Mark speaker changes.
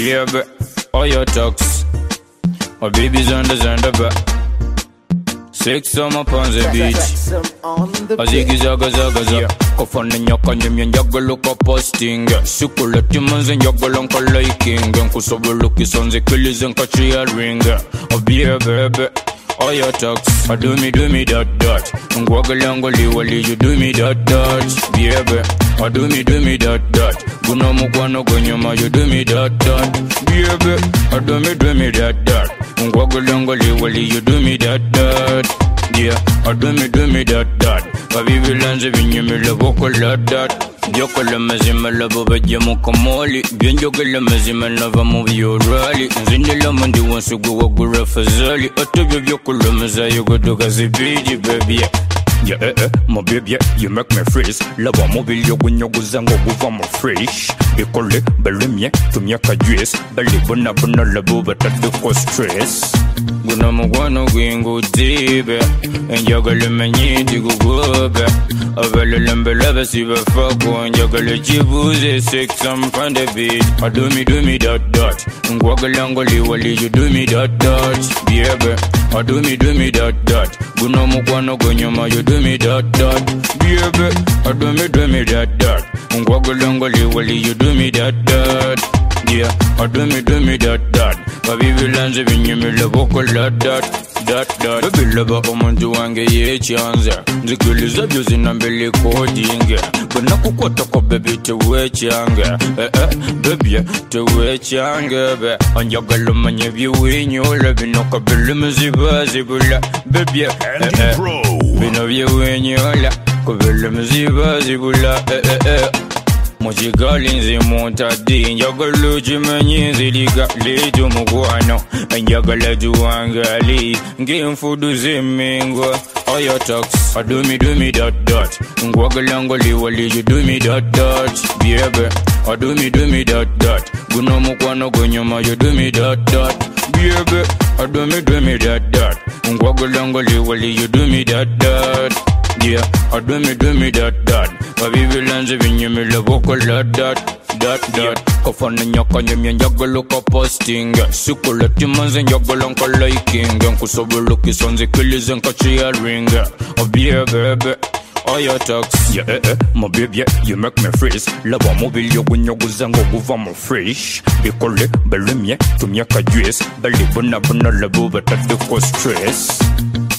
Speaker 1: baby, all your talks. My baby's on the back. Sex on my pants the beach. A ziggy zaga zaga zaga. Kofan and yakan and yaga look up posting. Sukulat humans and yaga uncle liking. Kusobo look is on the killies and country a ring. A beer baby. All your talks, I do me that. Ngwagalangoli wali, you do me that. Baby, I do me that. Gunamu kwano gonyama, you do me that. Baby, I do me that. Ngwagalangoli wali, you do me that. Yeah, I do me that. Baby, lanze vinyume la vocal that. Yokola mazima la boba jamu kamoli. Bien yokola mazima la vamu viorali. Nzinde la mandi wansugu wa gura fazali. Otobyo yokola maza yogodoga zibiji baby. Yeah, my baby, you make me freeze. Lava mobile yogunyo guzango guva mo fresh. Bikole, belimye, tumyaka juice. Bali bona la boba tatu for stress. Guna mugwano gwingu tibe. Njagale menyiti gugobe. Avele lembe lebe sibe fako. Njagale chibuze sex some from the beat. I do me that. Ngwagalangoli wali, you do me that. Baby, I do me that. Guna mugwano gonyama, you do me that. Baby, I do me that. Ngwagalangoli wali, you do me that. Yeah, I do me that. Baby, lanze vinyume la vocal that. Baby, lava omuntu wange ye chanza. Nzikuliza byozi na mbele kodinga. Bana kukwata ko baby tewe changa. Baby tewe changa be. Anjagalo manye byiwenyola binoka bilimuziba zibula. Baby bino byiwenyola ko bilimuziba zibula. Mujigali nzi montadi. Njagalo jimenye nziliga lejo mugwano. Njagala juwangali ngimfudu zimingwa. All your talks, I do me that. Ngwagalangoli wali, you do me that. Baby, I do me that. Gunamu kwano gonyama, you do me that. Baby, I do me that. Ngwagalangoli wali, you do me that. Yeah, I do me that. Baby, lanze vinyume la vocal that. Kofan and yakan and yaga look up posting. Sukulat humans and yaga uncle liking. Kusobo look is on the killies and country a ring. A beer baby, all your talks. Yeah, my baby, you make me freeze. Lava mobile yogunyo guzango guva mo fresh. Bikole, belimye, tumyaka juice. Bali bona la boba tatu for stress.